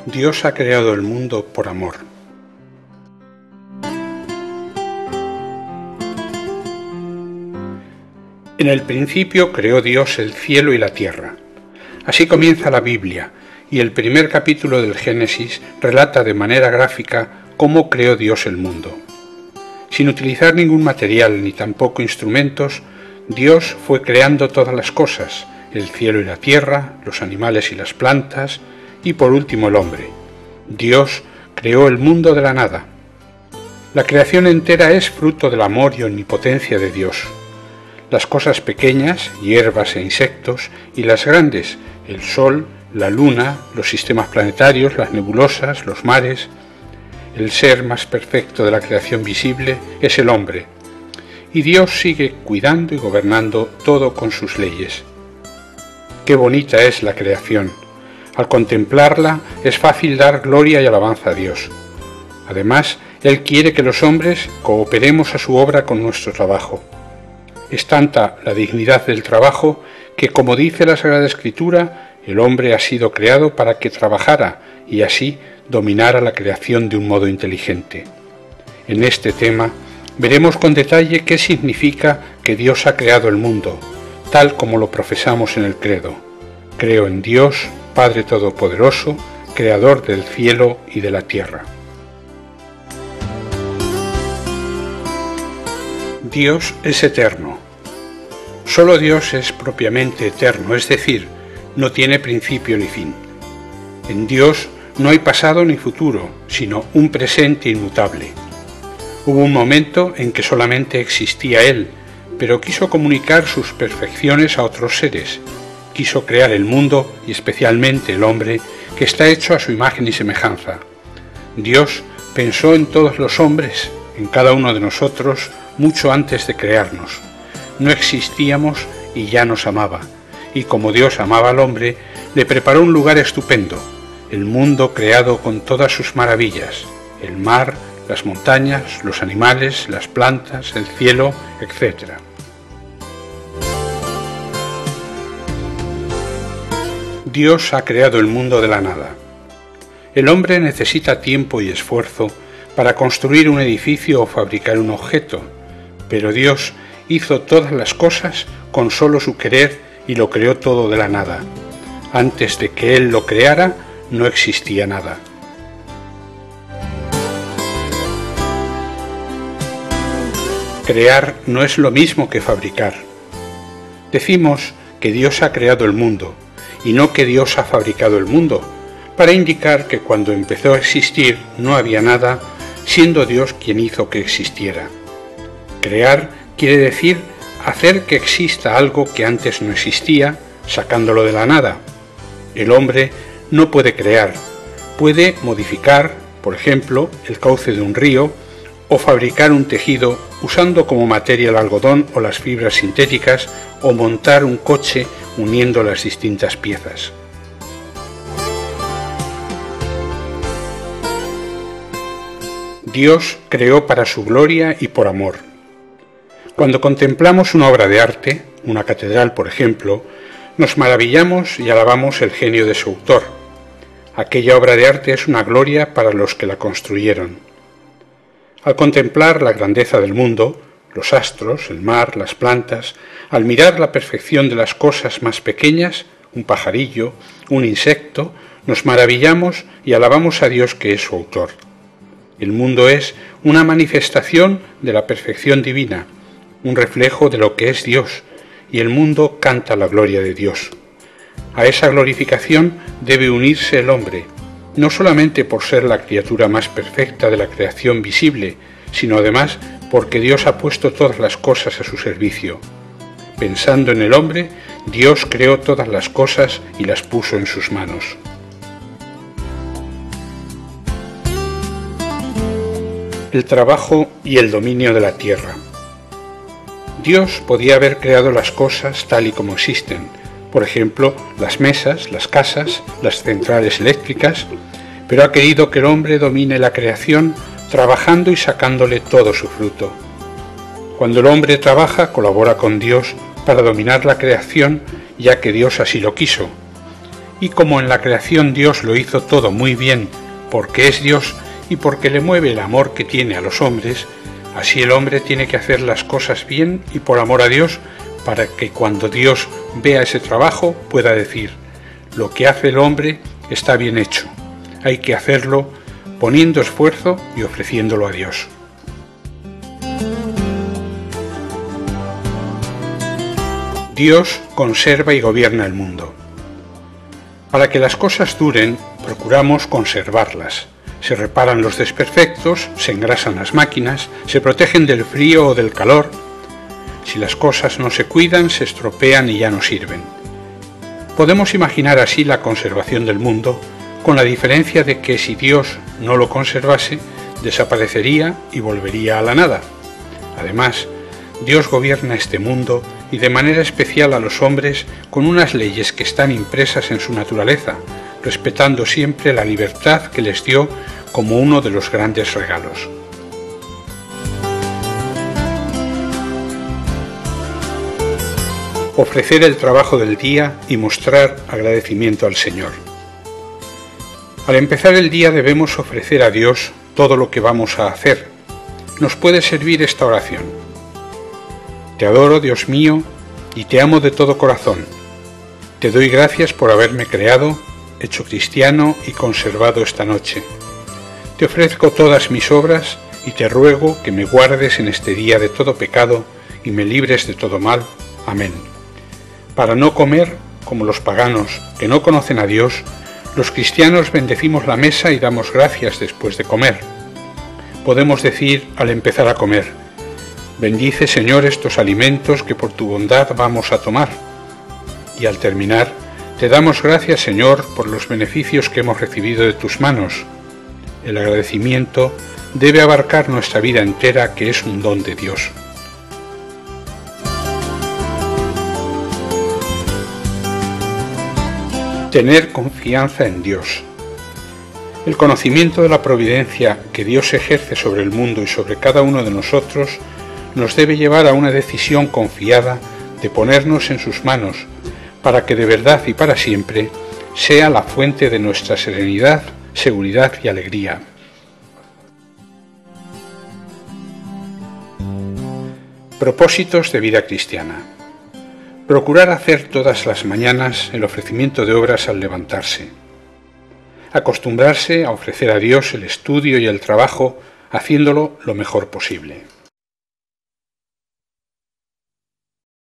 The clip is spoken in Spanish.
Dios ha creado el mundo por amor. En el principio creó Dios el cielo y la tierra. Así comienza la Biblia, y el primer capítulo del Génesis relata de manera gráfica cómo creó Dios el mundo. Sin utilizar ningún material ni tampoco instrumentos, Dios fue creando todas las cosas, el cielo y la tierra, los animales y las plantas, y por último el hombre. Dios creó el mundo de la nada. La creación entera es fruto del amor y omnipotencia de Dios. Las cosas pequeñas, hierbas e insectos, y las grandes, el sol, la luna, los sistemas planetarios, las nebulosas, los mares. El ser más perfecto de la creación visible es el hombre, y Dios sigue cuidando y gobernando todo con sus leyes. Qué bonita es la creación. Al contemplarla es fácil dar gloria y alabanza a Dios. Además, Él quiere que los hombres cooperemos a su obra con nuestro trabajo. Es tanta la dignidad del trabajo que, como dice la Sagrada Escritura, el hombre ha sido creado para que trabajara y así dominara la creación de un modo inteligente. En este tema veremos con detalle qué significa que Dios ha creado el mundo, tal como lo profesamos en el credo. Creo en Dios, Padre Todopoderoso, Creador del cielo y de la tierra. Dios es eterno. Solo Dios es propiamente eterno, es decir, no tiene principio ni fin. En Dios no hay pasado ni futuro, sino un presente inmutable. Hubo un momento en que solamente existía Él, pero quiso comunicar sus perfecciones a otros seres. Quiso crear el mundo y especialmente el hombre, que está hecho a su imagen y semejanza. Dios pensó en todos los hombres, en cada uno de nosotros, mucho antes de crearnos. No existíamos y ya nos amaba, y como Dios amaba al hombre, le preparó un lugar estupendo, el mundo creado con todas sus maravillas, el mar, las montañas, los animales, las plantas, el cielo, etc. Dios ha creado el mundo de la nada. El hombre necesita tiempo y esfuerzo para construir un edificio o fabricar un objeto, pero Dios hizo todas las cosas con solo su querer y lo creó todo de la nada. Antes de que Él lo creara, no existía nada. Crear no es lo mismo que fabricar. Decimos que Dios ha creado el mundo, y no que Dios ha fabricado el mundo, para indicar que cuando empezó a existir no había nada, siendo Dios quien hizo que existiera. Crear quiere decir hacer que exista algo que antes no existía, sacándolo de la nada. El hombre no puede crear, puede modificar, por ejemplo, el cauce de un río, o fabricar un tejido usando como materia el algodón o las fibras sintéticas, o montar un coche uniendo las distintas piezas. Dios creó para su gloria y por amor. Cuando contemplamos una obra de arte, una catedral por ejemplo, nos maravillamos y alabamos el genio de su autor. Aquella obra de arte es una gloria para los que la construyeron. Al contemplar la grandeza del mundo, los astros, el mar, las plantas, al mirar la perfección de las cosas más pequeñas, un pajarillo, un insecto, nos maravillamos y alabamos a Dios que es su autor. El mundo es una manifestación de la perfección divina, un reflejo de lo que es Dios, y el mundo canta la gloria de Dios. A esa glorificación debe unirse el hombre, no solamente por ser la criatura más perfecta de la creación visible, sino además porque Dios ha puesto todas las cosas a su servicio. Pensando en el hombre, Dios creó todas las cosas y las puso en sus manos. El trabajo y el dominio de la tierra. Dios podía haber creado las cosas tal y como existen, por ejemplo, las mesas, las casas, las centrales eléctricas, pero ha querido que el hombre domine la creación trabajando y sacándole todo su fruto. Cuando el hombre trabaja, colabora con Dios para dominar la creación, ya que Dios así lo quiso, Y como en la creación Dios lo hizo todo muy bien, porque es Dios y porque le mueve el amor que tiene a los hombres, así el hombre tiene que hacer las cosas bien y por amor a Dios, para que cuando Dios vea ese trabajo pueda decir: lo que hace el hombre está bien hecho, hay que hacerlo poniendo esfuerzo y ofreciéndolo a Dios. Dios conserva y gobierna el mundo. Para que las cosas duren, procuramos conservarlas. Se reparan los desperfectos, se engrasan las máquinas, se protegen del frío o del calor. Si las cosas no se cuidan, se estropean y ya no sirven. Podemos imaginar así la conservación del mundo, con la diferencia de que si Dios no lo conservase, desaparecería y volvería a la nada. Además, Dios gobierna este mundo y de manera especial a los hombres con unas leyes que están impresas en su naturaleza, respetando siempre la libertad que les dio como uno de los grandes regalos. Ofrecer el trabajo del día y mostrar agradecimiento al Señor. Al empezar el día debemos ofrecer a Dios todo lo que vamos a hacer. Nos puede servir esta oración: Te adoro, Dios mío, y te amo de todo corazón. Te doy gracias por haberme creado, hecho cristiano y conservado esta noche. Te ofrezco todas mis obras y te ruego que me guardes en este día de todo pecado y me libres de todo mal. Amén. Para no comer como los paganos que no conocen a Dios, los cristianos bendecimos la mesa y damos gracias después de comer. Podemos decir al empezar a comer: bendice, Señor, estos alimentos que por tu bondad vamos a tomar. Y al terminar, te damos gracias, Señor, por los beneficios que hemos recibido de tus manos. El agradecimiento debe abarcar nuestra vida entera, que es un don de Dios. Tener confianza en Dios. El conocimiento de la providencia que Dios ejerce sobre el mundo y sobre cada uno de nosotros nos debe llevar a una decisión confiada de ponernos en sus manos, para que de verdad y para siempre sea la fuente de nuestra serenidad, seguridad y alegría. Propósitos de vida cristiana. Procurar hacer todas las mañanas el ofrecimiento de obras al levantarse. Acostumbrarse a ofrecer a Dios el estudio y el trabajo, haciéndolo lo mejor posible.